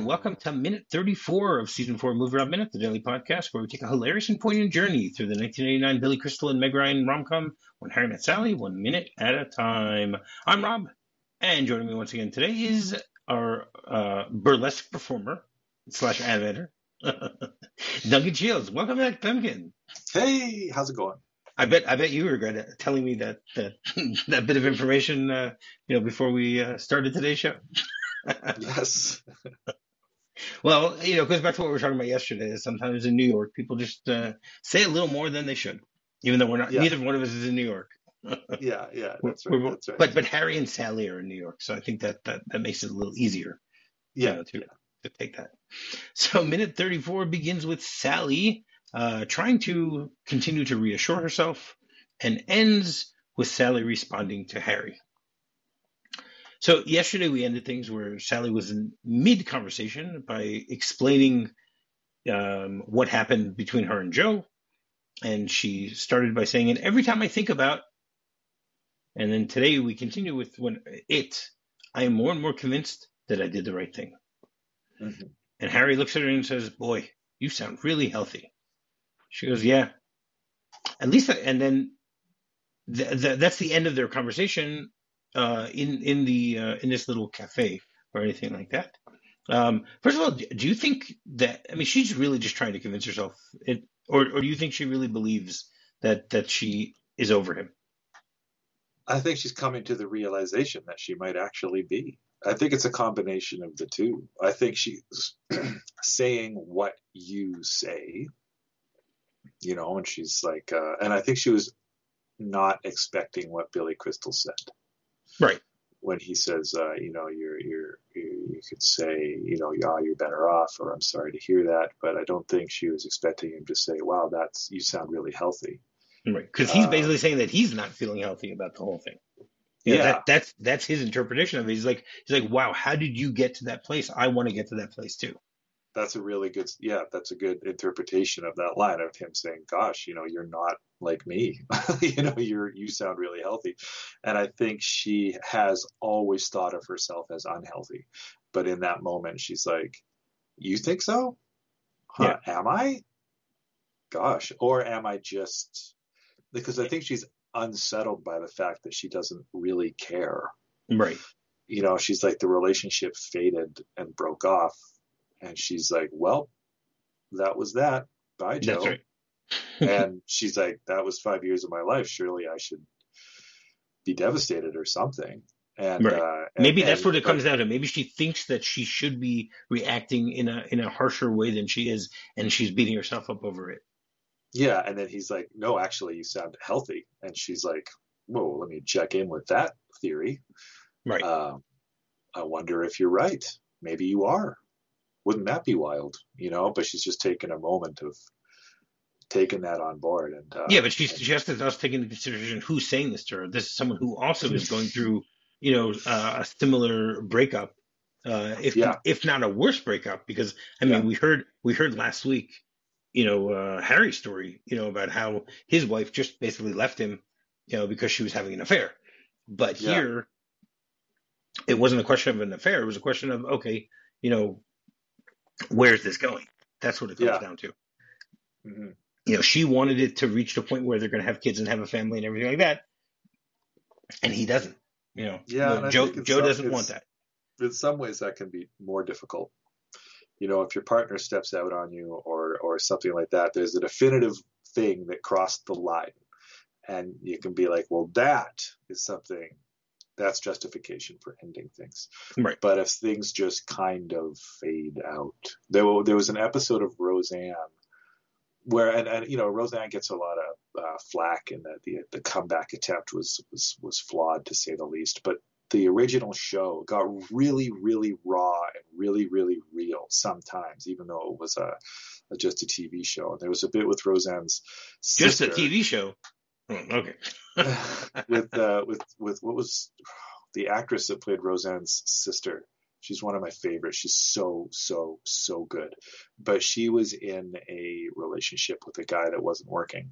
welcome to minute 34 of season 4 of Movie Rob Minute, the daily podcast where we take a hilarious and poignant journey through the 1989 Billy Crystal and Meg Ryan rom-com When Harry Met Sally, 1 minute at a time. I'm Rob, and joining me once again today is our burlesque performer slash animator, Duncan Shields. Welcome back, Duncan. Hey, how's it going? I bet you regret telling me that that bit of information, before we started today's show. Yes. Well, it goes back to what we were talking about yesterday. Sometimes in New York, people just say a little more than they should, even though we're not. Yeah. Neither one of us is in New York. Yeah, that's right. That's right. But Harry and Sally are in New York, so I think that makes it a little easier. To take that. So minute 34 begins with Sally trying to continue to reassure herself, and ends with Sally responding to Harry. So yesterday we ended things where Sally was in mid-conversation by explaining what happened between her and Joe. And she started by saying, and every time I think about, and then today we continue with I am more and more convinced that I did the right thing. Mm-hmm. And Harry looks at her and says, boy, you sound really healthy. She goes, yeah. At least, and then that's the end of their conversation. In this little cafe or anything like that. First of all, do you think that? I mean, she's really just trying to convince herself, or do you think she really believes that she is over him? I think she's coming to the realization that she might actually be. I think it's a combination of the two. I think she's saying what you say, and she's like, and I think she was not expecting what Billy Crystal said. Right. When he says, you could say, you're better off, or I'm sorry to hear that. But I don't think she was expecting him to say, wow, you sound really healthy. Right. Because he's basically saying that he's not feeling healthy about the whole thing. That's his interpretation of it. He's like, wow, how did you get to that place? I want to get to that place too. That's a really good, that's a good interpretation of that line of him saying, gosh, you're not like me, you sound really healthy. And I think she has always thought of herself as unhealthy. But in that moment, she's like, you think so? Huh, yeah. Am I? Gosh. Or am I just, because I think she's unsettled by the fact that she doesn't really care. Right. She's like, the relationship faded and broke off. And she's like, well, that was that. Bye, Joe. That's right. And she's like, that was 5 years of my life. Surely I should be devastated or something. And, right. Maybe that's what it comes down to. Maybe she thinks that she should be reacting in a harsher way than she is, and she's beating herself up over it. Yeah. And then he's like, no, actually, you sound healthy. And she's like, whoa, let me check in with that theory. Right. I wonder if you're right. Maybe you are. Wouldn't that be wild? But she's just taking a moment of taking that on board. And but she has to also take into consideration who's saying this to her. This is someone who also is going through, a similar breakup, if not a worse breakup. Because we heard last week, Harry's story, about how his wife just basically left him, because she was having an affair. But here, it wasn't a question of an affair. It was a question of, okay, where's this going? That's what it comes down to. Mm-hmm. She wanted it to reach the point where they're going to have kids and have a family and everything like that, and he doesn't. Joe doesn't want that. In some ways, that can be more difficult. If your partner steps out on you or something like that, there's a definitive thing that crossed the line, and you can be like, well, that is something. That's justification for ending things. Right. But if things just kind of fade out, there was an episode of Roseanne where, and Roseanne gets a lot of flack in that the comeback attempt was flawed, to say the least. But the original show got really, really raw and really, really real sometimes, even though it was just a TV show. And there was a bit with Roseanne's sister. Just a TV show. Okay. with what was the actress that played Roseanne's sister? She's one of my favorites. She's so good. But she was in a relationship with a guy that wasn't working.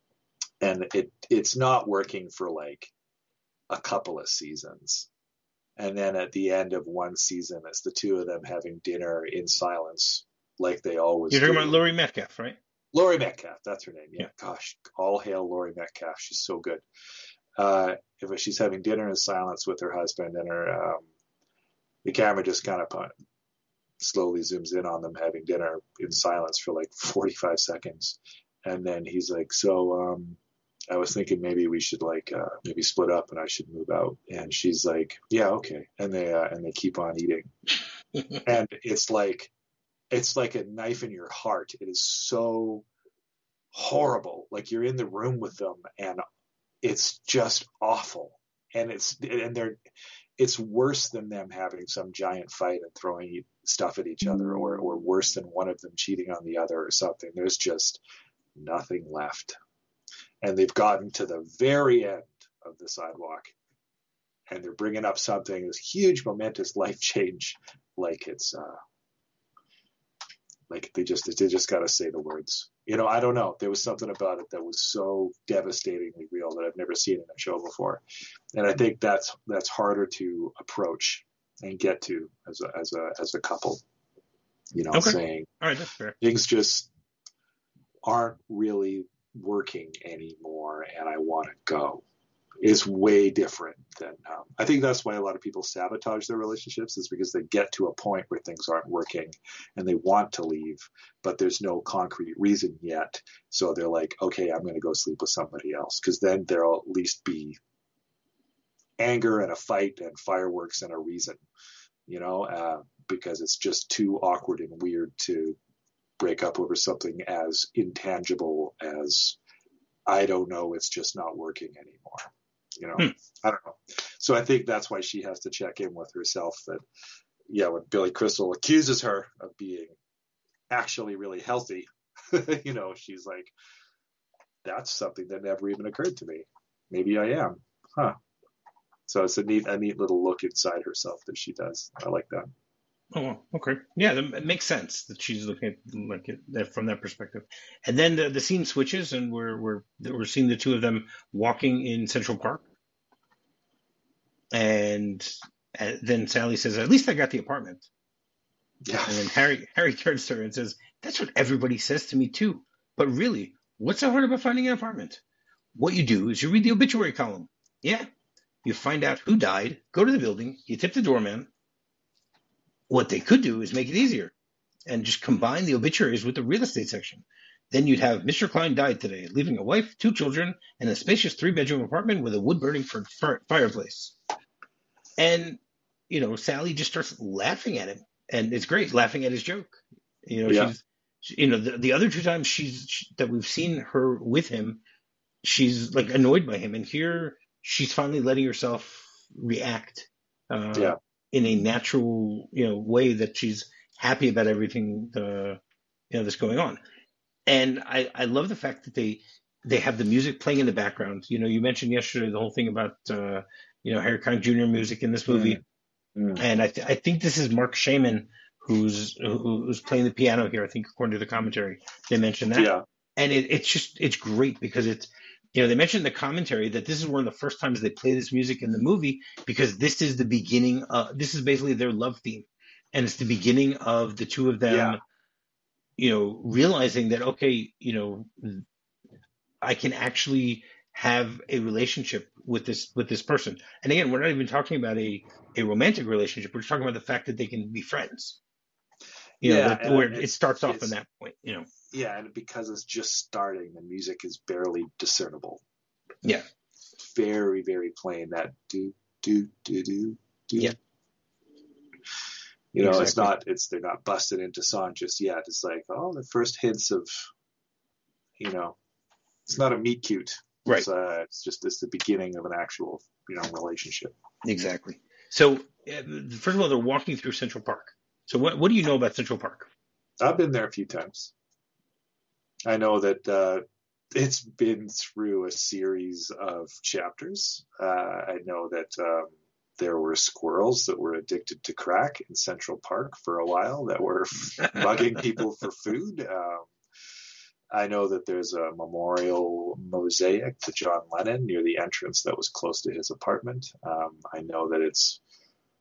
And it's not working for like a couple of seasons. And then at the end of one season, it's the two of them having dinner in silence, like they always You're talking about do. Laurie Metcalf, right? Laurie Metcalf, that's her name. Yeah, Yeah. gosh, all hail Laurie Metcalf. She's so good. If she's having dinner in silence with her husband, and the camera just kind of slowly zooms in on them having dinner in silence for like 45 seconds, and then he's like, "So, I was thinking maybe we should maybe split up, and I should move out." And she's like, "Yeah, okay." And they keep on eating, and it's like a knife in your heart. It is so horrible. Like you're in the room with them, and it's just awful. And it's worse than them having some giant fight and throwing stuff at each other, or worse than one of them cheating on the other or something. There's just nothing left. And they've gotten to the very end of the sidewalk, and they're bringing up something, this huge momentous life change, like it's like they just got to say the words. I don't know. There was something about it that was so devastatingly real that I've never seen in a show before, and I think that's harder to approach and get to as a couple. Okay. Saying, all right, that's fair. Things just aren't really working anymore, and I want to go. Is way different than I think that's why a lot of people sabotage their relationships, is because they get to a point where things aren't working and they want to leave, but there's no concrete reason yet. So they're like, okay, I'm going to go sleep with somebody else, because then there'll at least be anger and a fight and fireworks and a reason, because it's just too awkward and weird to break up over something as intangible as, I don't know, it's just not working anymore. I don't know. So I think that's why she has to check in with herself that, when Billy Crystal accuses her of being actually really healthy, she's like, that's something that never even occurred to me. Maybe I am. Huh. So it's a neat little look inside herself that she does. I like that. Oh, okay. Yeah, it makes sense that she's looking at that from that perspective. And then the scene switches, and we're seeing the two of them walking in Central Park. And then Sally says, "At least I got the apartment." Yeah. And then Harry turns to her and says, "That's what everybody says to me too. But really, what's so hard about finding an apartment? What you do is you read the obituary column. Yeah, you find out who died, go to the building, you tip the doorman. What they could do is make it easier and just combine the obituaries with the real estate section. Then you'd have Mr. Klein died today, leaving a wife, 2 children, and a spacious 3-bedroom apartment with a wood-burning fireplace." And, Sally just starts laughing at him. And it's great, laughing at his joke. She's, the other 2 times that we've seen her with him, she's like annoyed by him. And here she's finally letting herself react in a natural, way that she's happy about everything, that's going on. And I love the fact that they have the music playing in the background. You mentioned yesterday the whole thing about, Harry Connick Jr. music in this movie. Mm. And I think this is Mark Shaman who's playing the piano here. I think according to the commentary, they mentioned that. Yeah. And it's great because it's, they mentioned in the commentary that this is one of the first times they play this music in the movie, because this is the beginning. This is basically their love theme. And it's the beginning of the two of them, realizing that, okay, I can actually have a relationship with this person. And again, we're not even talking about a romantic relationship. We're just talking about the fact that they can be friends. Where it starts off in that point, Yeah, and because it's just starting, the music is barely discernible. Yeah. Very, very plain, that do, do, do, do, do. Yeah. Exactly. They're not busted into song just yet. It's like, the first hints of, it's not a meet cute. Right. It's the beginning of an actual, relationship. Exactly. So, first of all, they're walking through Central Park. So what do you know about Central Park? I've been there a few times. I know that it's been through a series of chapters. I know that there were squirrels that were addicted to crack in Central Park for a while that were bugging people for food. I know that there's a memorial mosaic to John Lennon near the entrance that was close to his apartment. I know that it's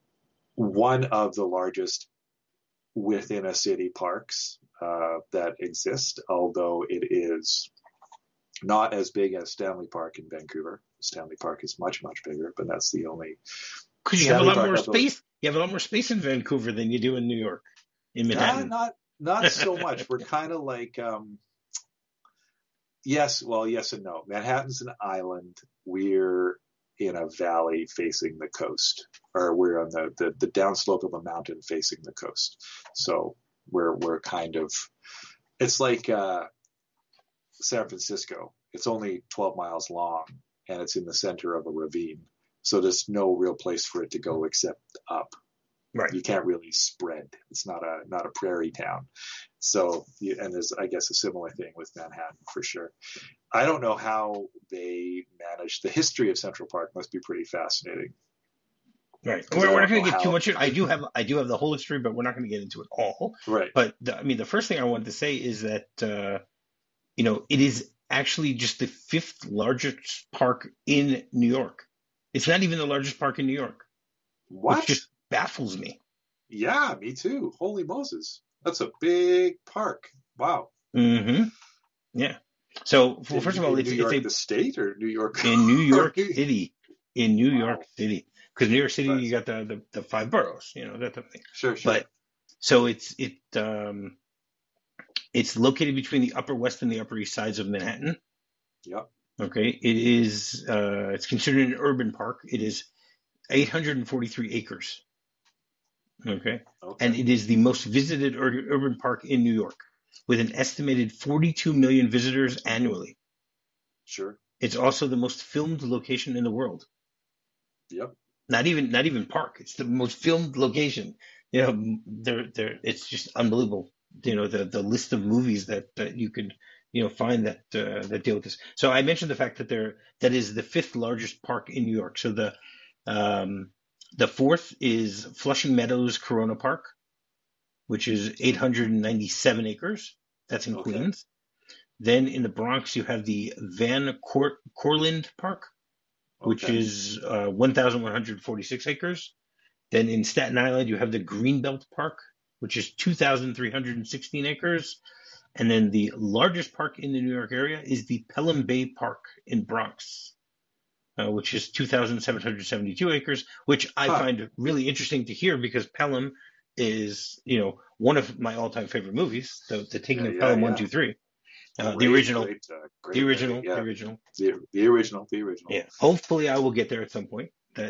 one of the largest within a city parks that exist, although it is not as big as Stanley Park in Vancouver. Stanley Park is much, much bigger, but that's the only Because you have a Stanley lot Park more I've space. You have a lot more space in Vancouver than you do in New York, in Manhattan. not so much. We're kind of like yes, well, yes and no. Manhattan's an island. We're in a valley facing the coast, or we're on the downslope of a mountain facing the coast. So we're kind of, it's like San Francisco. It's only 12 miles long, and it's in the center of a ravine. So there's no real place for it to go except up. Right. You can't really spread. It's not a prairie town. So, and there's, I guess, a similar thing with Manhattan for sure. I don't know how they managed. The history of Central Park must be pretty fascinating. Right. 'Cause We're I not don't going know to get too how. much. I do have the whole history, but we're not going to get into it all. Right. But I mean, the first thing I wanted to say is that it is actually just the fifth largest park in New York. It's not even the largest park in New York, which What? just baffles me. Yeah, me too. Holy Moses. That's a big park. Wow. Hmm. Yeah. So, well, first of all, In it's New it's York, a the state, or New York? in New or York City, in New York Wow. City, because New York City you Nice. got the five boroughs, that type of thing. Sure, sure. But so it's located between the Upper West and the Upper East sides of Manhattan. Yep. Okay, it's considered an urban park. It is 843 acres. Okay, and Okay. it is the most visited urban park in New York, with an estimated 42 million visitors annually. Sure. It's also the most filmed location in the world. Yep. Not even park. It's the most filmed location. There. It's just unbelievable. The list of movies that you could find that deal with this. So I mentioned the fact that is the fifth largest park in New York. So the fourth is Flushing Meadows Corona Park, which is 897 acres. That's in Okay. Queens. Then in the Bronx, you have the Van Cortlandt Park, which Okay. is 1,146 acres. Then in Staten Island, you have the Greenbelt Park, which is 2,316 acres. And then the largest park in the New York area is the Pelham Bay Park in Bronx, which is 2,772 acres, which I Huh. find really interesting to hear because Pelham is, one of my all-time favorite movies, the Taking Yeah, of yeah, Pelham One yeah. Two Three, the Great, original, great, the great movie. original, the Yeah. original. The original, the original. Yeah, hopefully I will get there at some point.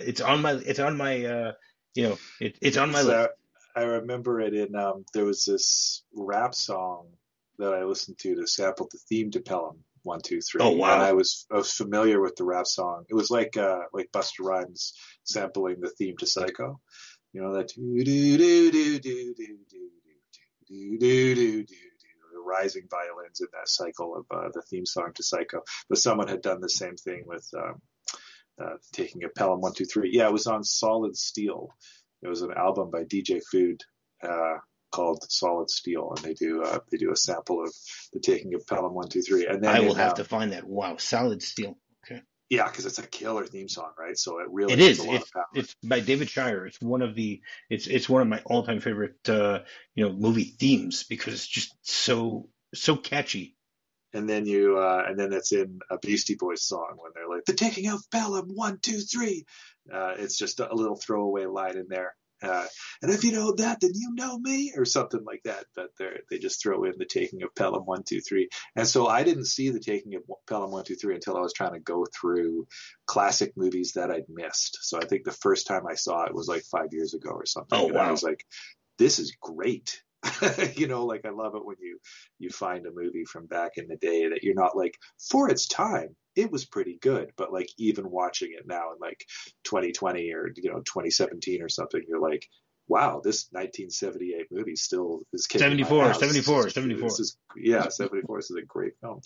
It's on my list. So I remember it in there was this rap song that I listened to sample the theme to Pelham One Two Oh Three, and wow. I was familiar with the rap song. It was like Busta Rhymes sampling the theme to Psycho. You know that do do do do do do do do do do do, the rising violins in that cycle of the theme song to Psycho. But someone had done the same thing with taking a Pelham 123. Yeah, it was on Solid Steel. It was an album by DJ Food called Solid Steel, and they do a sample of the taking of Pelham 123. And then I will have to find that. Wow, Solid Steel. Okay. yeah, because it's a killer theme song, right? So it It really has a is. lot of power. It's by David Shire. It's one of my all-time favorite movie themes because it's just so catchy. And then and then it's in a Beastie Boys song when they're like, "The taking of Pelham 123." It's just a little throwaway line in there. And if you know that, then you know me, or something like that. But they just throw in the taking of Pelham 123. And so I didn't see the taking of Pelham 123 until I was trying to go through classic movies that I'd missed. So I think the first time I saw it was like 5 years ago or something. Oh And I wow. was like, this is great. Like I love it when you find a movie from back in the day that you're not like, for its time it was pretty good, but like even watching it now in like 2020 or 2017 or something, you're like, wow, this 1978 movie still is kicking my 74, ass. 74, This 74. is yeah, 74. This is a great film.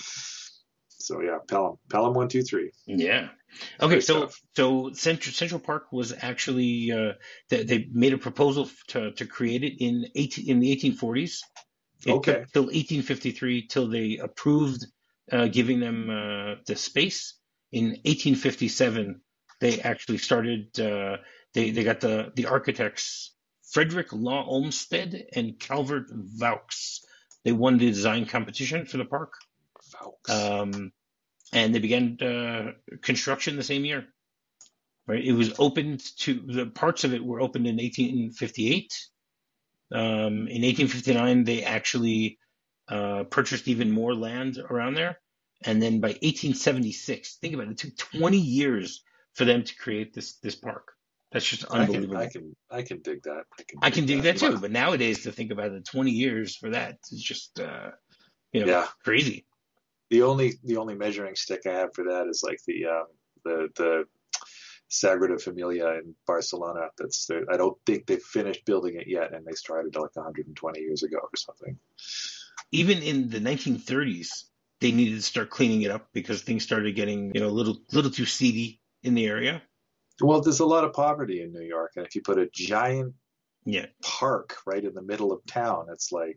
So yeah, Pelham 123, Yeah. Okay, great so stuff. so Central Park was actually they made a proposal to create it in the 1840s. It Okay. took till 1853 till they approved giving them the space. In 1857, they actually started They got the architects Frederick Law Olmsted and Calvert Vaux. They won the design competition for the park, Vaux. and they began construction the same year. Right, it was opened to the parts of it were opened in 1858. In 1859, they actually purchased even more land around there, and then by 1876, think about it, it took 20 years for them to create this park. That's just unbelievable. I can dig that. I can dig that too. But nowadays, to think about it, 20 years for that is just crazy. The only measuring stick I have for that is like the Sagrada Familia in Barcelona. I don't think they've finished building it yet, and they started like 120 years ago or something. Even in the 1930s, they needed to start cleaning it up because things started getting a little too seedy in the area. Well, there's a lot of poverty in New York, and if you put a giant park right in the middle of town, it's like,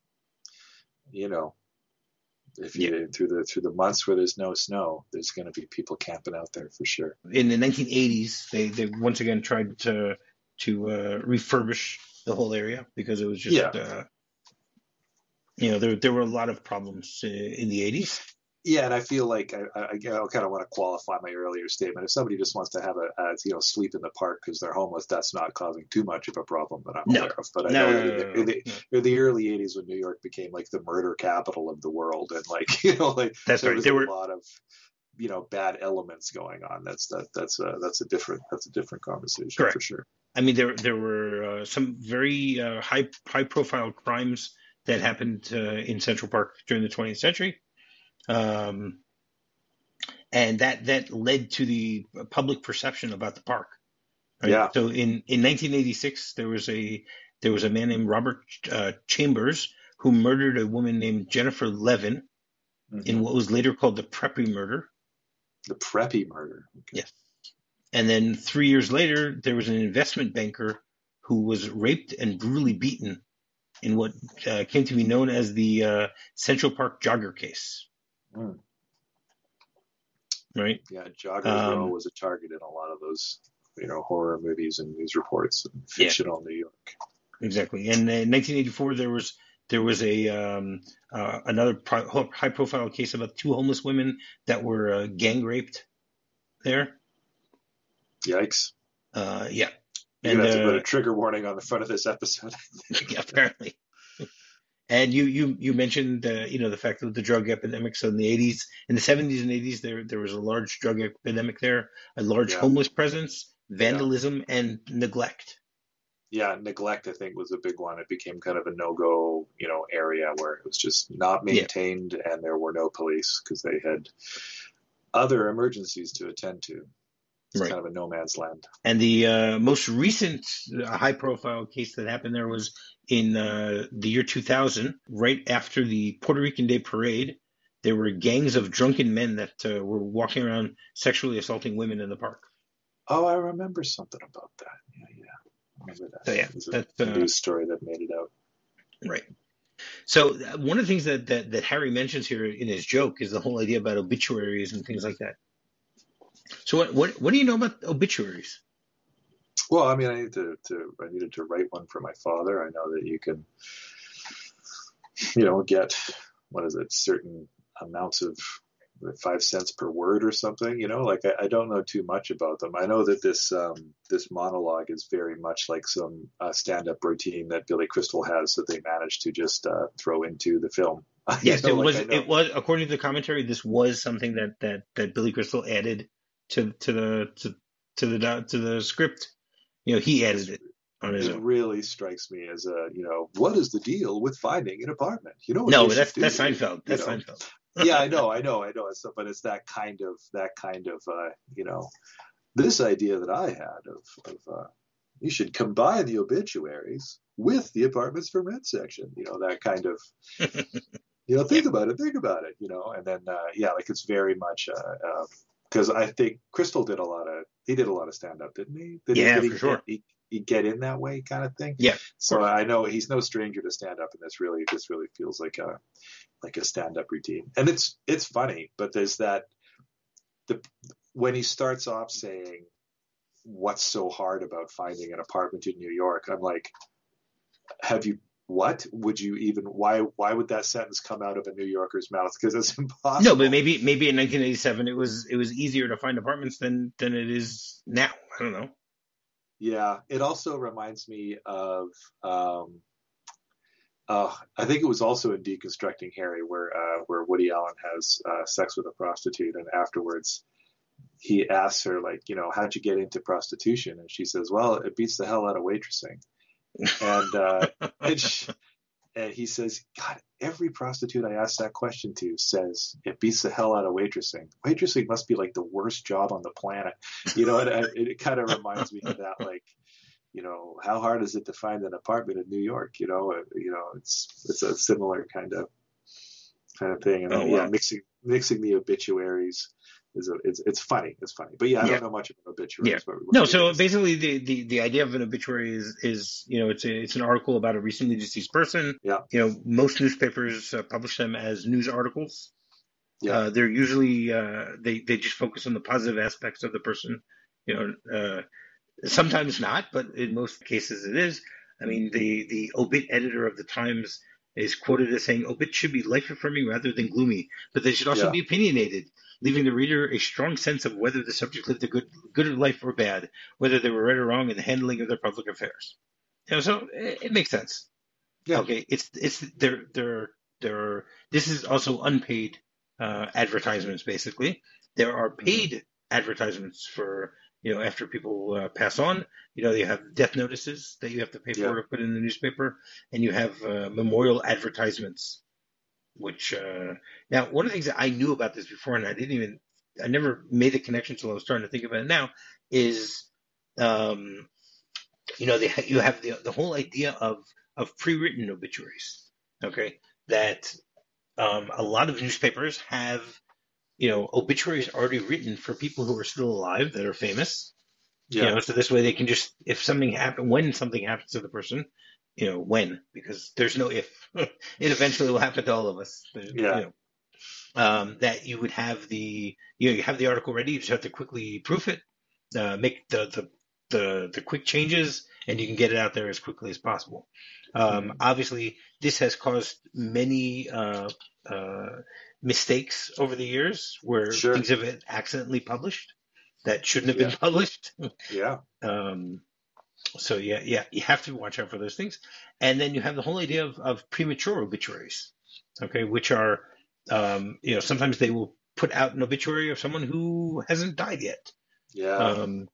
if you through the months where there's no snow, there's going to be people camping out there for sure. In the 1980s, they once again tried to refurbish the whole area because it was just there were a lot of problems in the 80s. Yeah, and I feel like I kind of want to qualify my earlier statement. If somebody just wants to have sleep in the park because they're homeless, that's not causing too much of a problem that I'm aware of. But I know that in the early 80s when New York became like the murder capital of the world, and that's there right. was a lot of bad elements going on. That's a different conversation. Correct. For sure. I mean, there were some very high profile crimes that happened in Central Park during the 20th century. And that led to the public perception about the park. Right? Yeah. So in 1986, there was a man named Robert Chambers who murdered a woman named Jennifer Levin in what was later called the Preppy murder. The Preppy murder. Okay. Yes. And then 3 years later, there was an investment banker who was raped and brutally beaten in what came to be known as the Central Park Jogger case. Right. Yeah, Joggers Row was a target in a lot of those, horror movies and news reports and fictional New York. Exactly. And in 1984, there was another high-profile case about 2 homeless women that were gang raped there. Yikes. Yeah. You're going to have to put a trigger warning on the front of this episode. Yeah, apparently. And you mentioned the fact that the drug epidemic. So in the 80s, in the 70s and 80s, there was a large drug epidemic there, a large homeless presence, vandalism, and neglect. Yeah, neglect I think was a big one. It became kind of a no-go, area where it was just not maintained, and there were no police because they had other emergencies to attend to. It's kind of a no man's land. And the most recent high-profile case that happened there was in the year 2000, right after the Puerto Rican Day Parade. There were gangs of drunken men that were walking around sexually assaulting women in the park. Oh, I remember something about that. Yeah. I remember that. So, yeah, that's a news story that made it out. Right. So one of the things that Harry mentions here in his joke is the whole idea about obituaries and things like that. So what do you know about obituaries? Well, I mean, I needed to write one for my father. I know that you can, get, certain amounts of 5 cents per word or something, I don't know too much about them. I know that this monologue is very much like some stand-up routine that Billy Crystal has that they managed to just throw into the film. Yes, it was according to the commentary, this was something that Billy Crystal added to the script. He added it on his own. It really strikes me as what is the deal with finding an apartment? No, that's Seinfeld. That's Seinfeld. Yeah, I know. But it's that kind of this idea that I had of you should combine the obituaries with the apartments for rent section. That kind of think about it. And then it's very much because I think Crystal did a lot of stand up, didn't he? For sure. He get in that way kind of thing. Yeah. So I know he's no stranger to stand up, and this really feels like a stand up routine. And it's funny, but there's when he starts off saying, what's so hard about finding an apartment in New York? I'm like, have you, what would you even, why would that sentence come out of a New Yorker's mouth? Because it's No, but impossible. maybe in 1987 it was easier to find apartments than it is now. I don't know. Yeah. It also reminds me of, I think it was also in Deconstructing Harry where Woody Allen has sex with a prostitute, and afterwards he asks her, like, how'd you get into prostitution? And she says, well, it beats the hell out of waitressing. And and, she, and he says, God, every prostitute I ask that question to says it beats the hell out of waitressing. Waitressing must be like the worst job on the planet, And it kind of reminds me of that, like, how hard is it to find an apartment in New York? It's a similar kind of thing. And Oh then, yeah, well. mixing the obituaries it's funny. It's funny, but yeah, I Yeah. don't know much about Yeah. obituaries. What No, were you so gonna say? basically the idea of an obituary is it's an article about a recently deceased person. Yeah, Most newspapers publish them as news articles. yeah, They're usually they just focus on the positive aspects of the person. You know, sometimes not, but in most cases it is. I mean, the obit editor of the Times is quoted as saying, "Obits should be life-affirming rather than gloomy, but they should also yeah, be opinionated, leaving the reader a strong sense of whether the subject lived a good life or bad, whether they were right or wrong in the handling of their public affairs." So it makes sense. yeah. Okay, it's there. This is also unpaid advertisements. Basically, there are Hmm. paid advertisements for after people pass on. You have death notices that you have to pay Yeah, for to put in the newspaper, and you have memorial advertisements. Which now one of the things that I knew about this before, and I never made the connection until I was starting to think about it now, is um, you have the whole idea of pre-written obituaries. Okay, that a lot of newspapers have obituaries already written for people who are still alive that are famous. yeah, So this way they can just if something happen when something happens to the person, when because there's no if it eventually will happen to all of us. yeah, That you would have you have the article ready. You just have to quickly proof it, make the quick changes, and you can get it out there as quickly as possible. hmm, Obviously, this has caused many mistakes over the years where sure, things have been accidentally published that shouldn't have yeah, been published. yeah, um, so yeah, you have to watch out for those things. And then you have the whole idea of premature obituaries, okay, which are sometimes they will put out an obituary of someone who hasn't died yet. yeah. Um,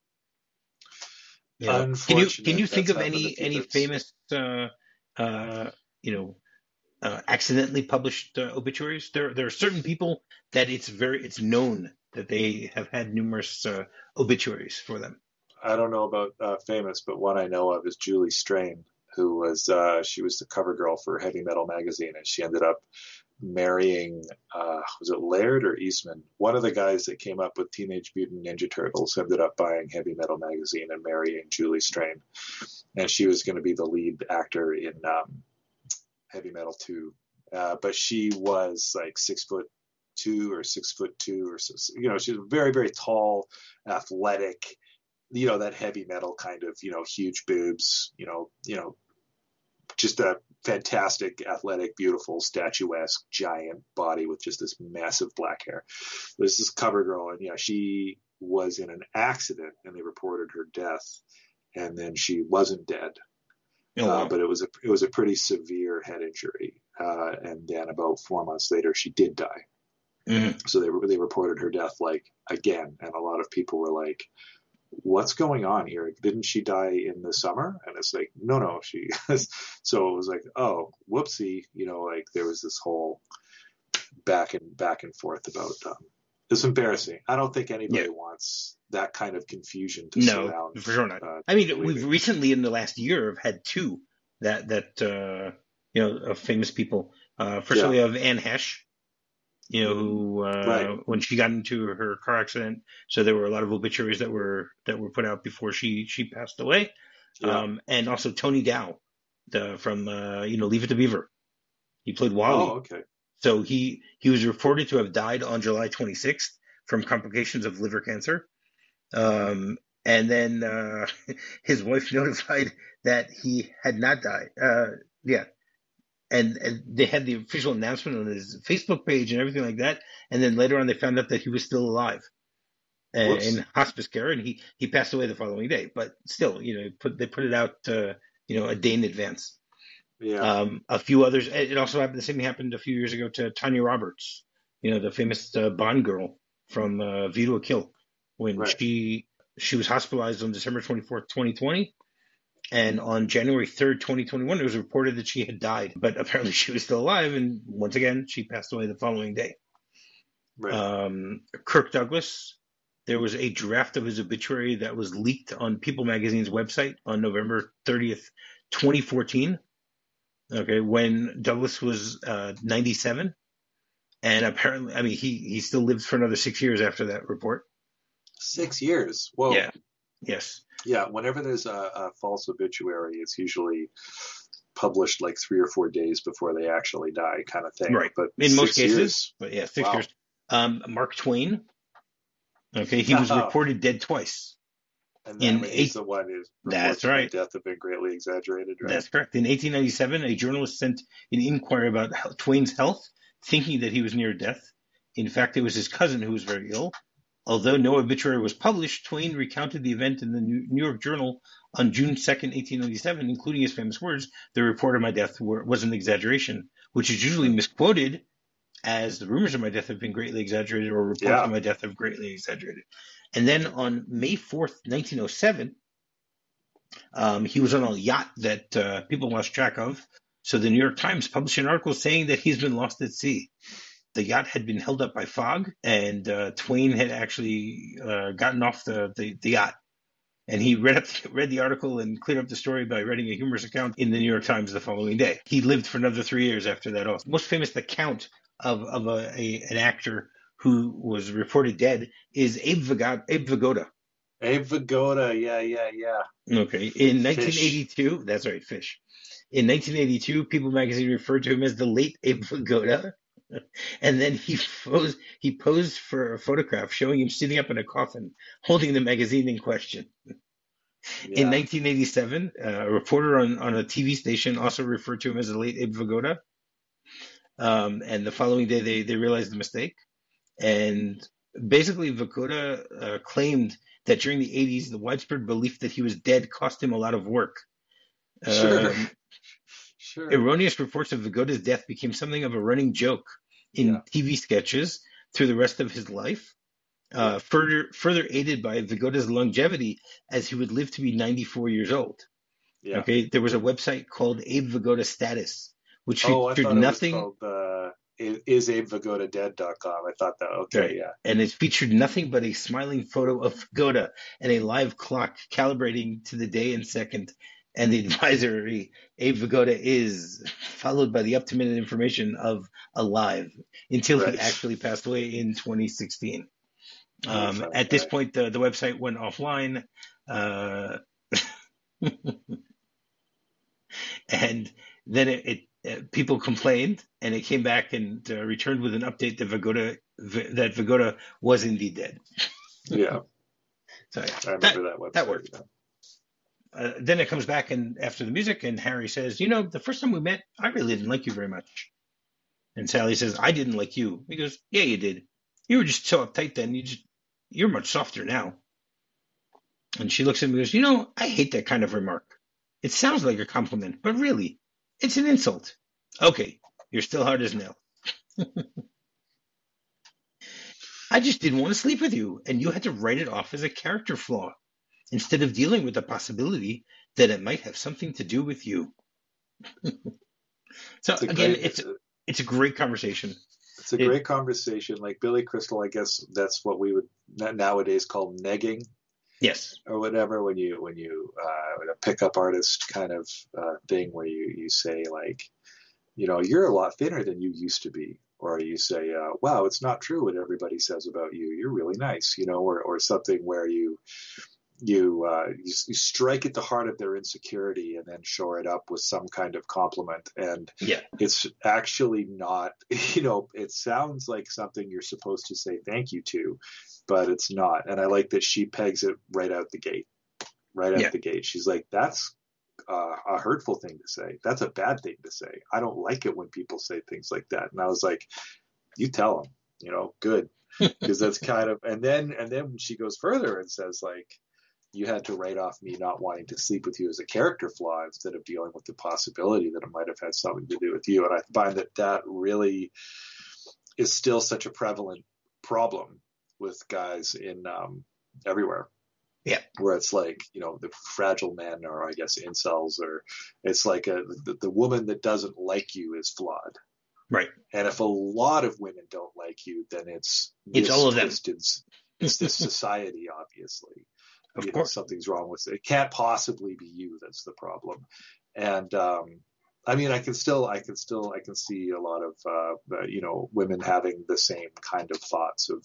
can you Unfortunate. think That's of happened a any few any times. famous uh, you know accidentally published obituaries? There are certain people that it's known that they have had numerous obituaries for them. I don't know about famous, but one I know of is Julie Strain, who was she was the cover girl for Heavy Metal magazine, and she ended up marrying was it Laird or Eastman? One of the guys that came up with Teenage Mutant Ninja Turtles ended up buying Heavy Metal magazine and marrying Julie Strain, and she was going to be the lead actor in Heavy Metal 2. But she was like 6'2" or 6'2" or so, she was very, very tall, athletic, that heavy metal kind of, huge boobs, just a fantastic, athletic, beautiful, statuesque, giant body with just this massive black hair. There's this cover girl, and yeah, she was in an accident, and they reported her death, and then she wasn't dead, Oh wow. but it was a pretty severe head injury, and then about 4 months later, she did die. Mhm. So they reported her death like again, and a lot of people were like, what's going on here? Didn't she die in the summer? And it's like, no, she. So it was like, oh, whoopsie, like there was this whole back and forth about. It's embarrassing. I don't think Yeah. anybody wants that kind of confusion to No, surround for sure not. I mean, we've grieving. recently in the last year have had two that of famous people. First Yeah, we have Anne Hesh, hmm, who right. when she got into her car accident, so there were a lot of obituaries that were put out before she passed away. Yeah. And also Tony Dow, from Leave It to Beaver. He played Oh, Wally. okay. So he was reported to have died on July 26th from complications of liver cancer. And then his wife notified that he had not died. Yeah, and they had the official announcement on his Facebook page and everything like that. And then later on, they found out that he was still alive Whoops. in hospice care, and he passed away the following day. But still, they put it out, a day in advance. Yeah. A few others. It also happened. The same thing happened a few years ago to Tanya Roberts, the famous Bond girl from View to a Kill, when Right. she was hospitalized on December 24th, 2020. And on January 3rd, 2021, it was reported that she had died, but apparently she was still alive. And once again, she passed away the following day. Right. Kirk Douglas, there was a draft of his obituary that was leaked on People Magazine's website on November 30th, 2014. Okay, when Douglas was 97. And apparently, I mean, he still lived for another 6 years after that report. 6 years. Whoa. Yeah. Yes. Yeah. Whenever there's a false obituary, it's usually published like 3 or 4 days before they actually die, kind of thing. Right. But In most 6 cases, years. but yeah, 6 years. Wow. Mark Twain. Okay, he was reported dead twice. And then he's the one whose reports of death have been greatly exaggerated, right? That's correct. In 1897, a journalist sent an inquiry about Twain's health, thinking that he was near death. In fact, it was his cousin who was very ill. Although no obituary was published, Twain recounted the event in the New York Journal on June 2nd, 1897, including his famous words, "The report of my death was an exaggeration," which is usually misquoted as "the rumors of my death have been greatly exaggerated," or "reports of my death have greatly exaggerated." And then on May 4th, 1907, he was on a yacht that people lost track of. So the New York Times published an article saying that he's been lost at sea. The yacht had been held up by fog, and Twain had actually gotten off the yacht. And he read the article and cleared up the story by writing a humorous account in the New York Times the following day. He lived for another 3 years after that. Also, most famous account of an actor who was reported dead is Abe Vigoda. Abe Vigoda, yeah. Okay, in 1982, that's right, Fish. In 1982, People Magazine referred to him as the late Abe Vigoda. And then he posed for a photograph showing him sitting up in a coffin, holding the magazine in question. Yeah. In 1987, a reporter on a TV station also referred to him as the late Abe Vigoda. And the following day, they realized the mistake. And basically, Vigoda claimed that during the 80s, the widespread belief that he was dead cost him a lot of work. Sure. Erroneous reports of Vigoda's death became something of a running joke in TV sketches through the rest of his life, further aided by Vigoda's longevity, as he would live to be 94 years old. Yeah. Okay, there was a website called Abe Vigoda Status, which featured nothing. It was called isabevigodadead.com. I thought that. Okay, right. Yeah. And it featured nothing but a smiling photo of Vigoda and a live clock calibrating to the day and second. And the advisory, Abe Vigoda is, followed by the up-to-minute information of alive, until he actually passed away in 2016. At this point, the website went offline. And then people complained, and it came back and returned with an update that Vigoda was indeed dead. Yeah. So I remember that website. That worked. Then it comes back and after the music, and Harry says, the first time we met, I really didn't like you very much. And Sally says, I didn't like you. He goes, yeah, you did. You were just so uptight then. You're much softer now. And she looks at him and goes, I hate that kind of remark. It sounds like a compliment, but really, it's an insult. Okay, you're still hard as nails. I just didn't want to sleep with you, and you had to write it off as a character flaw, instead of dealing with the possibility that it might have something to do with you. So again, it's a great conversation. It's a great conversation. Like Billy Crystal, I guess that's what we would nowadays call negging. Yes. Or whatever, when you a pickup artist kind of thing where you say like, you're a lot thinner than you used to be. Or you say, wow, it's not true what everybody says about you. You're really nice, or something where you you strike at the heart of their insecurity and then shore it up with some kind of compliment. And Yeah. it's actually not, it sounds like something you're supposed to say thank you to, but it's not. And I like that she pegs it right out the gate. She's like, that's a hurtful thing to say. That's a bad thing to say. I don't like it when people say things like that. And I was like, you tell them, good. Because that's kind of, and then she goes further and says, like, you had to write off me not wanting to sleep with you as a character flaw instead of dealing with the possibility that it might have had something to do with you. And I find that really is still such a prevalent problem with guys in everywhere. Yeah. Where it's like, the fragile men, or I guess incels, or it's like the woman that doesn't like you is flawed. Right. And if a lot of women don't like you, then it's all of them. It's this society, obviously. Of course. Something's wrong with it. It can't possibly be you that's the problem. And I mean, I can see a lot of women having the same kind of thoughts of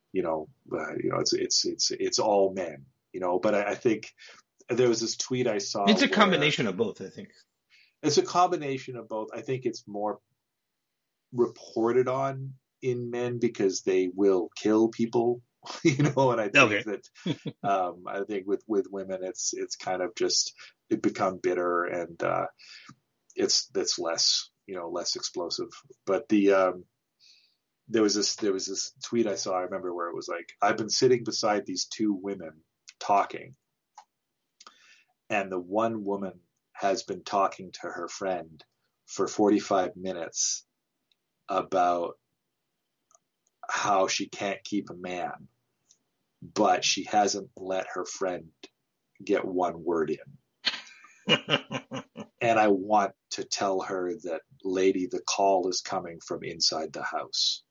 it's all men, but I think there was this tweet I saw. It's a combination of both, I think. It's a combination of both. I think it's more reported on in men because they will kill people, and I think that I think with women it's kind of just it become bitter and it's less less explosive. But there was this tweet I saw, I remember, where it was like, I've been sitting beside these two women talking, and the one woman has been talking to her friend for 45 minutes about how she can't keep a man, but she hasn't let her friend get one word in. And I want to tell her that, lady, the call is coming from inside the house.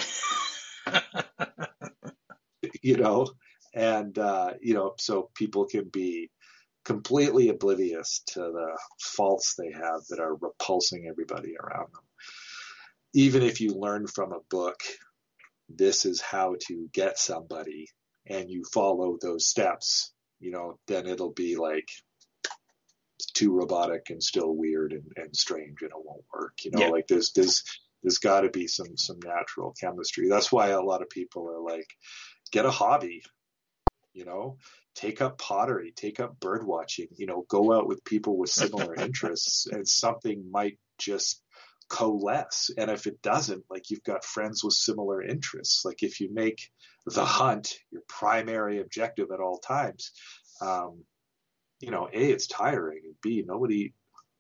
So people can be completely oblivious to the faults they have that are repulsing everybody around them. Even if you learn from a book, this is how to get somebody, and you follow those steps, then it'll be like too robotic and still weird and strange, and it won't work. Like there's got to be some natural chemistry. That's why a lot of people are like, get a hobby, take up pottery, take up bird watching, go out with people with similar interests, and something might just coalesce. And if it doesn't, like, you've got friends with similar interests. Like, if you make the hunt your primary objective at all times, A, it's tiring, and B, nobody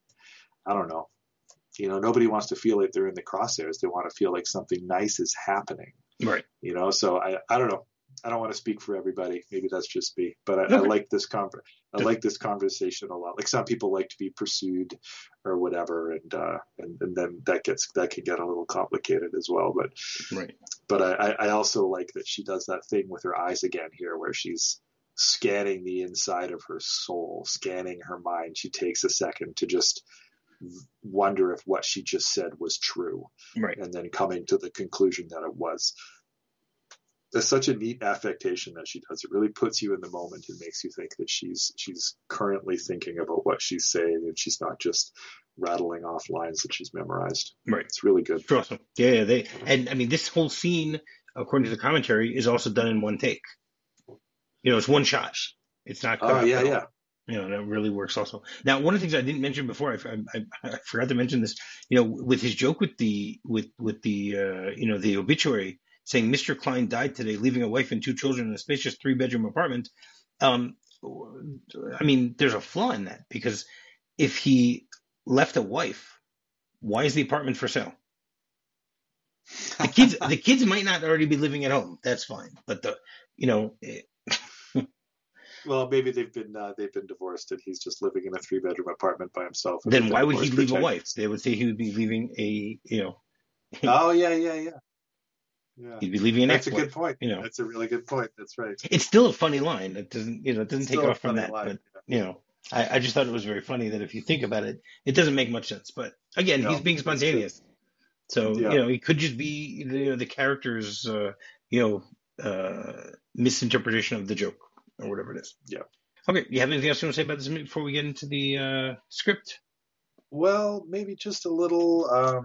wants to feel like they're in the crosshairs. They want to feel like something nice is happening. Right. So I don't know. I don't want to speak for everybody. Maybe that's just me, but I like this conversation a lot. Like, some people like to be pursued or whatever. And then that can get a little complicated as well. But, right. But I also like that she does that thing with her eyes again here, where she's scanning the inside of her soul, scanning her mind. She takes a second to just wonder if what she just said was true. Right. And then coming to the conclusion that it was. There's such a neat affectation that she does. It really puts you in the moment and makes you think that she's currently thinking about what she's saying, and she's not just rattling off lines that she's memorized. Right. It's really good. It's awesome. Yeah. This whole scene, according to the commentary, is also done in one take. It's one shot. It's not cut. Yeah. That really works also. Now, one of the things I didn't mention before, I forgot to mention this, with his joke with the obituary, saying Mr. Klein died today, leaving a wife and two children in a spacious 3-bedroom apartment. There's a flaw in that, because if he left a wife, why is the apartment for sale? The kids might not already be living at home. That's fine. But well, maybe they've been divorced and he's just living in a 3-bedroom apartment by himself. Then why would he leave a wife? They would say he would be leaving Oh, yeah. Yeah. He'd be leaving an That's ex-wife. a good point. That's a really good point. That's right. It's still a funny line. It doesn't take off from that. Line. But I just thought it was very funny that if you think about it, it doesn't make much sense. But again, he's being spontaneous. So he could just be the character's misinterpretation of the joke. or whatever it is. Yeah. Okay, you have anything else you want to say about this before we get into the script? Well, maybe just a little.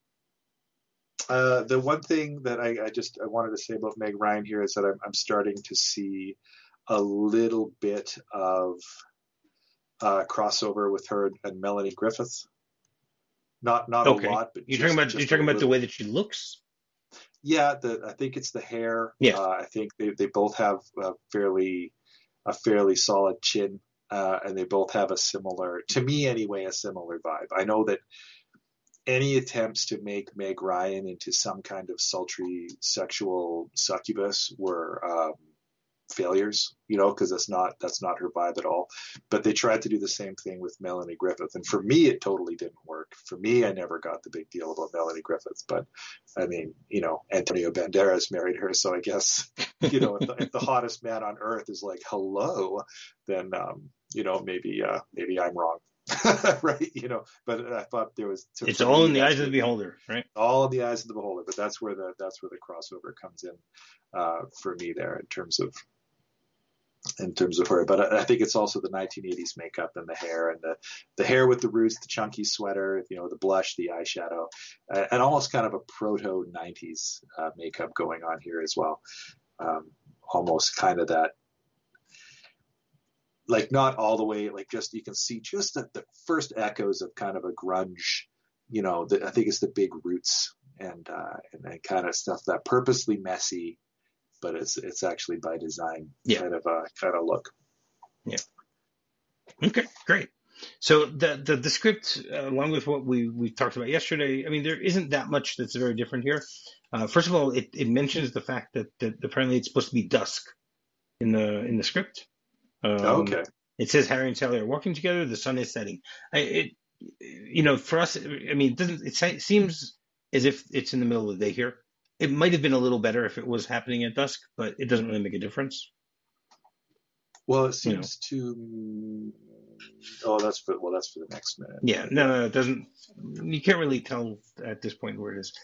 The one thing that I wanted to say about Meg Ryan here is that I'm starting to see a little bit of crossover with her and Melanie Griffith. Not a Okay. lot, but You're talking about the way that she looks? Yeah, I think it's the hair. Yeah. I think they both have a fairly solid chin, and they both have to me anyway, a similar vibe. I know that any attempts to make Meg Ryan into some kind of sultry sexual succubus were failures, because that's not her vibe at all. But they tried to do the same thing with Melanie Griffith, and for me, it totally didn't work. For me, I never got the big deal about Melanie Griffith. But I mean, Antonio Banderas married her, so I guess if the hottest man on earth is like hello, then maybe I'm wrong. Right, but I thought there was. It's all in the eyes of the beholder, right? All in the eyes of the beholder, but that's where the crossover comes in for me there in terms of her. But I think it's also the 1980s makeup and the hair and the hair with the roots, the chunky sweater, the blush, the eyeshadow, and almost kind of a proto 90s makeup going on here as well. Almost kind of that. Like not all the way, like just you can see just the first echoes of kind of a grunge, I think it's the big roots and that kind of stuff, that purposely messy, but it's actually by design kind of look. Yeah. Okay, great. So the script, along with what we talked about yesterday, I mean, there isn't that much that's very different here. First of all, it mentions the fact that apparently it's supposed to be dusk in the script. Okay. It says Harry and Sally are walking together. The sun is setting. For us, I mean, it seems as if it's in the middle of the day here. It might have been a little better if it was happening at dusk, but it doesn't really make a difference. Well, it seems to. Oh, that's for the next minute. Yeah, no, it doesn't. You can't really tell at this point where it is.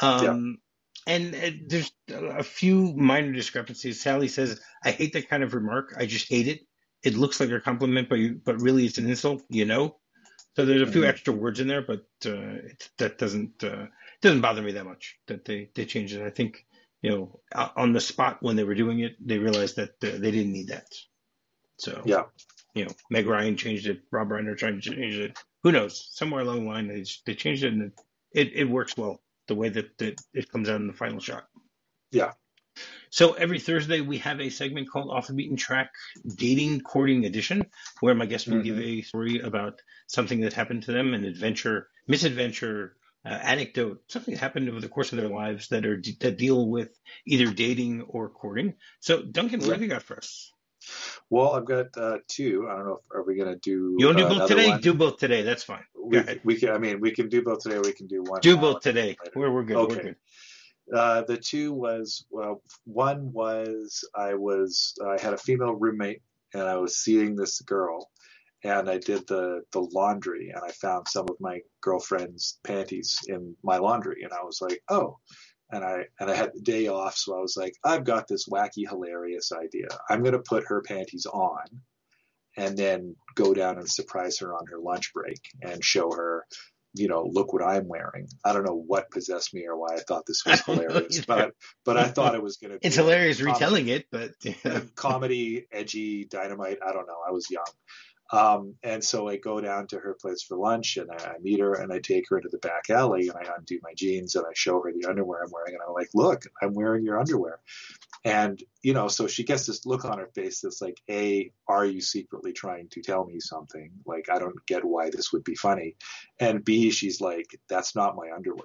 And there's a few minor discrepancies. Sally says, "I hate that kind of remark. I just hate it. It looks like a compliment, but really it's an insult, So there's a few extra words in there, but that doesn't bother me that much that they changed it. I think, on the spot when they were doing it, they realized that they didn't need that. So, Meg Ryan changed it. Rob Reiner tried to change it. Who knows? Somewhere along the line, they changed it, and it works well the way that it comes out in the final shot. Yeah. So every Thursday we have a segment called Off the Beaten Track Dating Courting Edition, where my guests will give a story about something that happened to them, an adventure, misadventure, anecdote, something that happened over the course of their lives that deal with either dating or courting. So Duncan, what have you got for us? Well, I've got two. I don't know are we going to do. You want to do both today? Do both today. That's fine. We can do both today. We can do one. Do both today. We're good. Okay. We're good. The two was, one was I had a female roommate and I was seeing this girl and I did the laundry and I found some of my girlfriend's panties in my laundry and I was like, oh, and I had the day off. So I was like, I've got this wacky, hilarious idea. I'm going to put her panties on and then go down and surprise her on her lunch break and show her, look what I'm wearing. I don't know what possessed me or why I thought this was hilarious, but I thought it was going to be. It's hilarious retelling it, but comedy, edgy, dynamite. I don't know. I was young. And so I go down to her place for lunch and I meet her and I take her into the back alley and I undo my jeans and I show her the underwear I'm wearing and I'm like, look, I'm wearing your underwear. And, so she gets this look on her face that's like, A, are you secretly trying to tell me something? Like, I don't get why this would be funny. And B, she's like, that's not my underwear.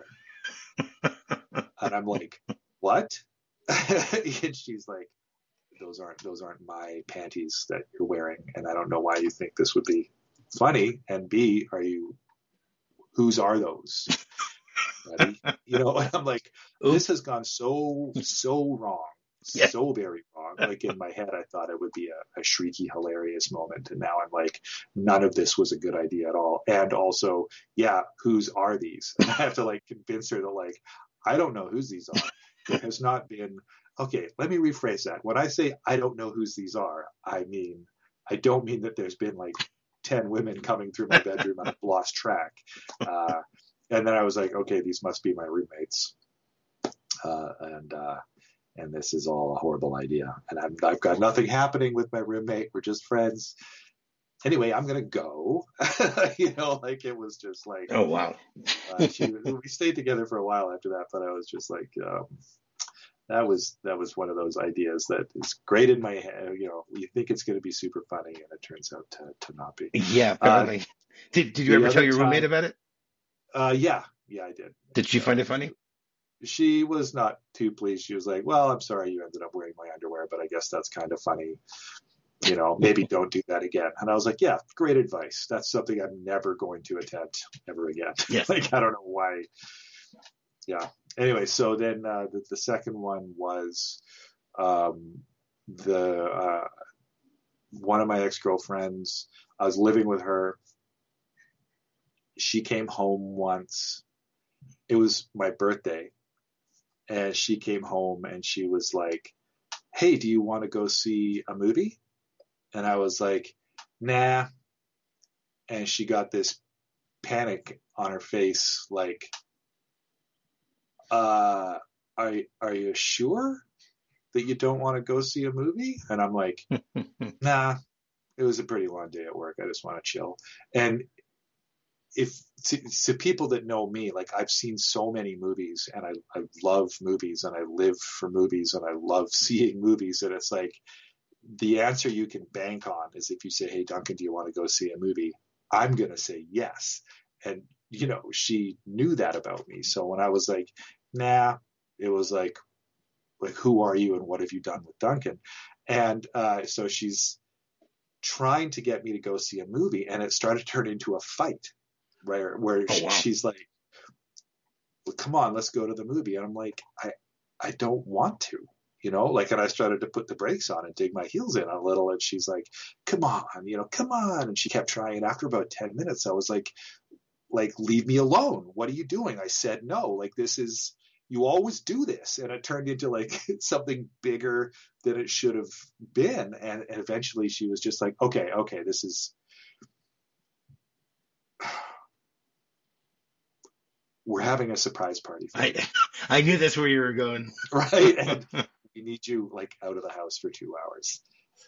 And I'm like, what? And she's like, those aren't my panties that you're wearing. And I don't know why you think this would be funny. And B, whose are those? Buddy? I'm like, this has gone so wrong. Yeah. So very wrong. Like in my head, I thought it would be a shrieky, hilarious moment. And now I'm like, none of this was a good idea at all. And also, whose are these? And I have to convince her that I don't know whose these are. There has not been okay, let me rephrase that. When I say I don't know whose these are, I don't mean that there's been like 10 women coming through my bedroom and I've lost track. And then I was like, okay, these must be my roommates. And this is all a horrible idea. And I've got nothing happening with my roommate. We're just friends. Anyway, I'm going to go. Like it was just like, Oh, wow. we stayed together for a while after that, but I was just like, that was one of those ideas that is great in my head. You think it's going to be super funny, and it turns out to not be. Yeah, apparently. Did you ever tell your roommate about it? Yeah, I did. Did she find it funny? She was not too pleased. She was like, well, I'm sorry you ended up wearing my underwear, but I guess that's kind of funny. Maybe don't do that again. And I was like, yeah, great advice. That's something I'm never going to attempt ever again. Yes. Like, I don't know why. Yeah. Anyway, so then the second one was one of my ex-girlfriends. I was living with her. She came home once. It was my birthday. And she came home and she was like, hey, do you want to go see a movie? And I was like, nah. And she got this panic on her face, like, are you sure that you don't want to go see a movie? And I'm like, nah, it was a pretty long day at work. I just want to chill. And to people that know me, like I've seen so many movies and I love movies and I live for movies and I love seeing movies. And it's like the answer you can bank on is if you say, hey, Duncan, do you want to go see a movie? I'm going to say yes. And, she knew that about me. So when I was like, nah, it was like, who are you and what have you done with Duncan? And so she's trying to get me to go see a movie, and it started to turn into a fight where Oh, wow. she's like, well, come on, let's go to the movie. And I'm like, I don't want to, and I started to put the brakes on and dig my heels in a little. And she's like, come on. And she kept trying. And after about 10 minutes, I was like, leave me alone. What are you doing? I said, no, like you always do this. And it turned into like something bigger than it should have been. And eventually she was just like, okay, this is, we're having a surprise party. I knew that's where you were going. Right. And we need you like out of the house for 2 hours.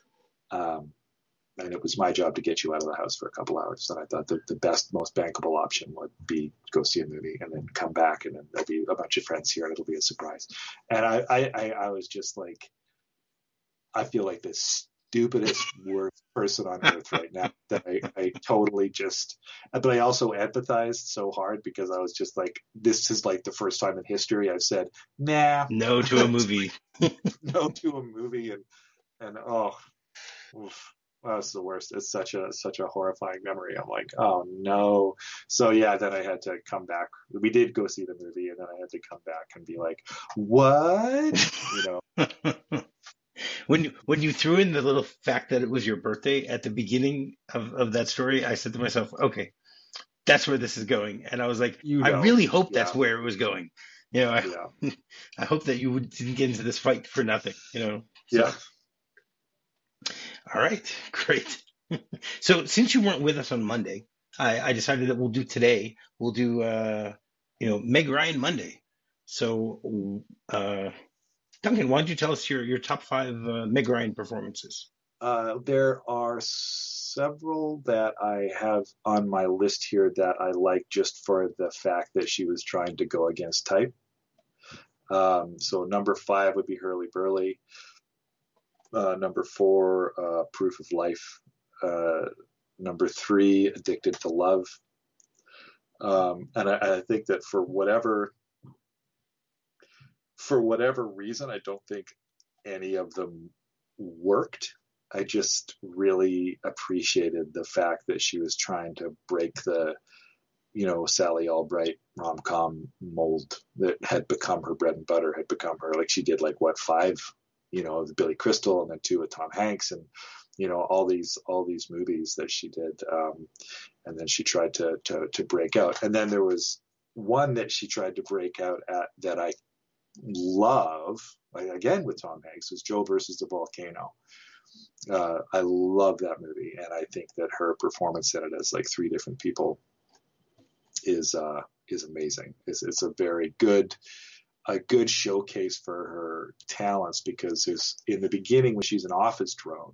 And it was my job to get you out of the house for a couple hours. And I thought the best, most bankable option would be go see a movie and then come back, and then there'll be a bunch of friends here and it'll be a surprise. And I was just like, I feel like the stupidest, worst person on earth right now. That I totally but I also empathized so hard because I was just like, this is like the first time in history I've said, nah. No to a movie. No to a movie. And oh, oof. That's the worst. It's such a horrifying memory. I'm like, oh no. So yeah, then I had to come back. We did go see the movie, and then I had to come back and be like, what? When you threw in the little fact that it was your birthday at the beginning of that story, I said to myself, okay, that's where this is going. And I was like, I really hope that's where it was going. I hope that you didn't get into this fight for nothing, So. Yeah. All right, great. So since you weren't with us on Monday, I decided that we'll do today. We'll do, Meg Ryan Monday. So, Duncan, why don't you tell us your top 5 Meg Ryan performances? There are several that I have on my list here that I like just for the fact that she was trying to go against type. So number 5 would be Hurly Burly. Number 4, Proof of Life. Number 3, Addicted to Love. And I think that for whatever reason, I don't think any of them worked. I just really appreciated the fact that she was trying to break the, Sally Albright rom-com mold that had become her bread and butter, had become her, like she did 5, the Billy Crystal, and then 2 with Tom Hanks, and all these movies that she did, and then she tried to break out. And then there was one that she tried to break out at that I love, again with Tom Hanks, was Joe versus the Volcano. I love that movie, and I think that her performance in it as like three different people is amazing. It's a very good showcase for her talents, because there's, in the beginning when she's an office drone,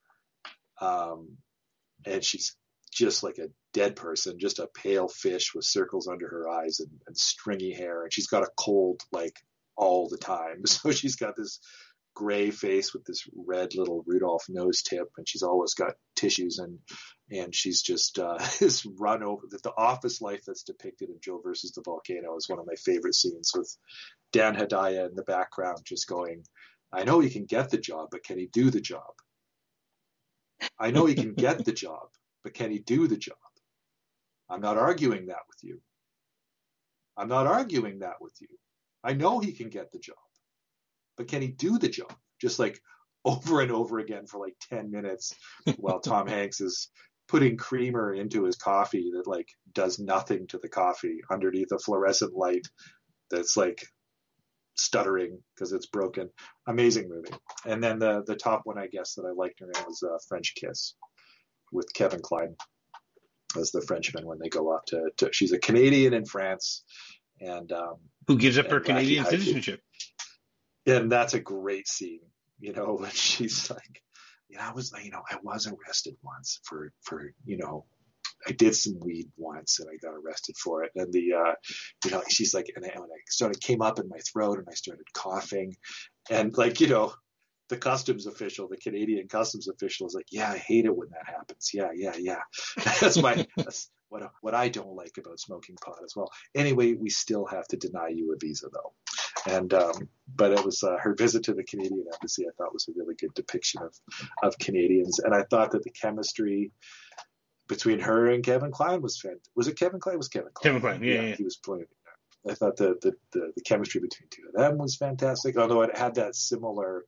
and she's just like a dead person, just a pale fish with circles under her eyes and stringy hair, and she's got a cold like all the time. So she's got this gray face with this red little Rudolph nose tip, and she's always got tissues, and she's just this run over. The office life that's depicted in Joe versus the Volcano is one of my favorite scenes, with Dan Hedaya in the background just going, I know he can get the job, but can he do the job? I know he can get the job, but can he do the job? I'm not arguing that with you. I'm not arguing that with you. I know he can get the job, but can he do the job? Just like over and over again for like 10 minutes while Tom Hanks is putting creamer into his coffee that like does nothing to the coffee underneath a fluorescent light that's like stuttering because it's broken. Amazing movie. And then the top one, I guess, that I liked her in was French Kiss with Kevin Kline as the Frenchman when they go off to she's a Canadian in France, and who gives up her Canadian citizenship. And that's a great scene, when she's like, I was arrested once for, I did some weed once and I got arrested for it. And she's like, and I came up in my throat and I started coughing, and like, the customs official, the Canadian customs official is like, yeah, I hate it when that happens. Yeah. That's what I don't like about smoking pot as well. Anyway, we still have to deny you a visa though. And, but it was her visit to the Canadian embassy, I thought was a really good depiction of Canadians. And I thought that the chemistry between her and Kevin Kline was fantastic. Was it Kevin Kline? It was Kevin Kline. Kevin Kline, yeah. He was playing. I thought the chemistry between two of them was fantastic, although it had that similar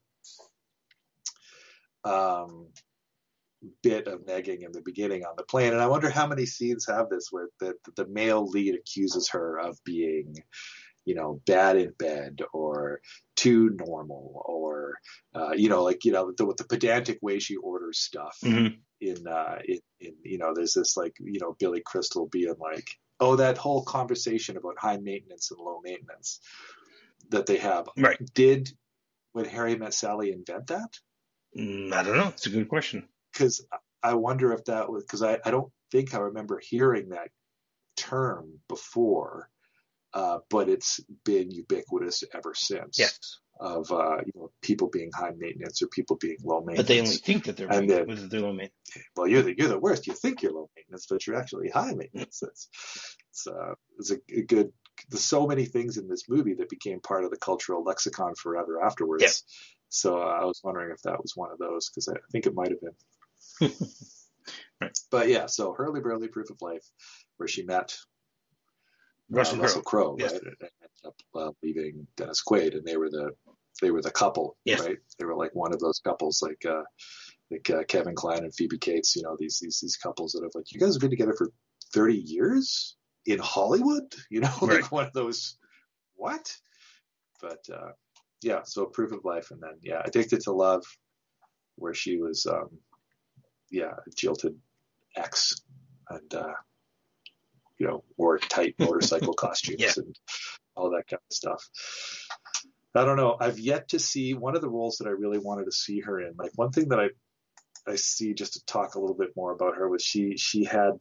bit of negging in the beginning on the plane. And I wonder how many scenes have this where the male lead accuses her of being, bad in bed or too normal, or with the pedantic way she orders stuff. Mm-hmm. in there's this like, Billy Crystal being like, oh, that whole conversation about high maintenance and low maintenance that they have. Right. Did When Harry Met Sally invent that? I don't know. It's a good question. Because I wonder if that was, because I don't think I remember hearing that term before, but it's been ubiquitous ever since. Yes. Of people being high maintenance or people being low maintenance. But they only think that they're low maintenance. Well, you're the worst. You think you're low maintenance, but you're actually high maintenance. It's a good. There's so many things in this movie that became part of the cultural lexicon forever afterwards. Yeah. So I was wondering if that was one of those, because I think it might have been. Right. But yeah, so Hurly Burly, Proof of Life, where she met Russell Crowe, yes. right? And ended up leaving Dennis Quaid, and they were the couple, yes. right? They were like one of those couples, like Kevin Kline and Phoebe Cates, these couples that have like, you guys have been together for 30 years in Hollywood, like right. One of those, what? But yeah, so Proof of Life, and then Addicted to Love, where she was a jilted ex, and wore tight motorcycle costumes and all that kind of stuff. I don't know. I've yet to see one of the roles that I really wanted to see her in. Like, one thing that I see, just to talk a little bit more about her, was she had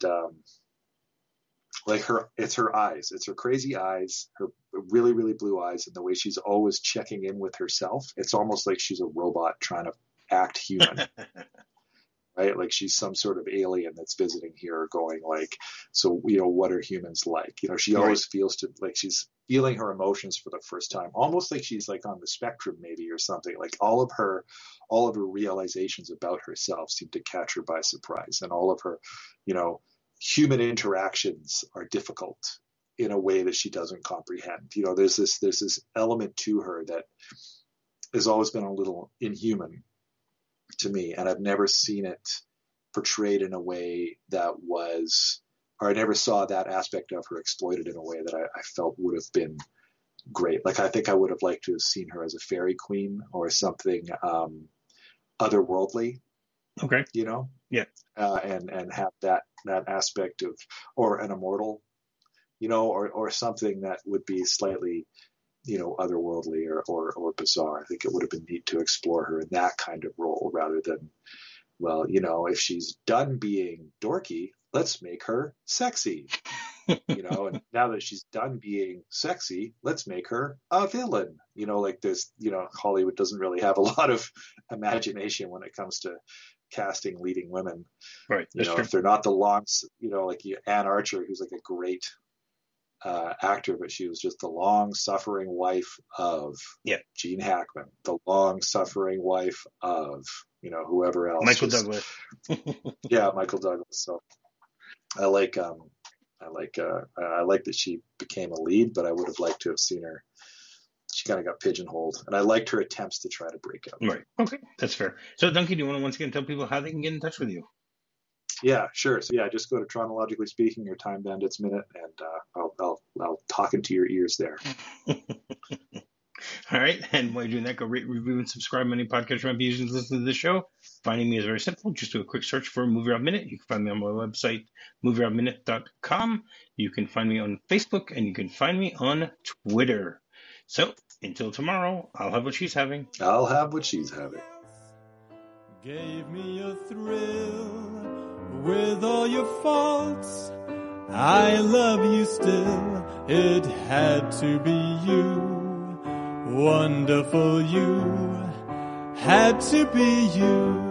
it's her eyes. It's her crazy eyes, her really, really blue eyes, and the way she's always checking in with herself. It's almost like she's a robot trying to act human. Right? Like she's some sort of alien that's visiting here, going like, so, what are humans like? She always feels like she's feeling her emotions for the first time, almost like she's like on the spectrum maybe, or something. Like all of her realizations about herself seem to catch her by surprise. And all of her, human interactions are difficult in a way that she doesn't comprehend. There's this element to her that has always been a little inhuman to me, and I've never seen it portrayed in a way that was, or I never saw that aspect of her exploited in a way that I felt would have been great. Like, I think I would have liked to have seen her as a fairy queen or something otherworldly, Okay. you know, Yeah. and have that aspect of, or an immortal, you know, or something that would be slightly, you know, otherworldly or bizarre. I think it would have been neat to explore her in that kind of role rather than, well, you know, if she's done being dorky, let's make her sexy, you know, and now that she's done being sexy, let's make her a villain, you know, like this, you know, Hollywood doesn't really have a lot of imagination when it comes to casting leading women. Right. You know, if they're not the longs, you know, like Anne Archer, who's like a great actor, but she was just the long-suffering wife of Gene Hackman, the long-suffering wife of, you know, whoever else. Michael Douglas. Yeah, Michael Douglas. So I like that she became a lead, but I would have liked to have seen her. She kind of got pigeonholed, and I liked her attempts to try to break out. Right. Okay, that's fair. So, Duncan, do you want to once again tell people how they can get in touch with you? Yeah, sure. So yeah, just go to Chronologically Speaking or Time Bandits Minute, and I'll talk into your ears there. All right, and while you're doing that, go rate, review, and subscribe on any podcast you might be using to listen to this show. Finding me is very simple. Just do a quick search for Movie Rob Minute. You can find me on my website, movierobminute.com. You can find me on Facebook, and you can find me on Twitter. So, until tomorrow, I'll have what she's having. I'll have what she's having. Gave me a thrill with all your faults. I love you still. It had to be you. Wonderful you. Had to be you.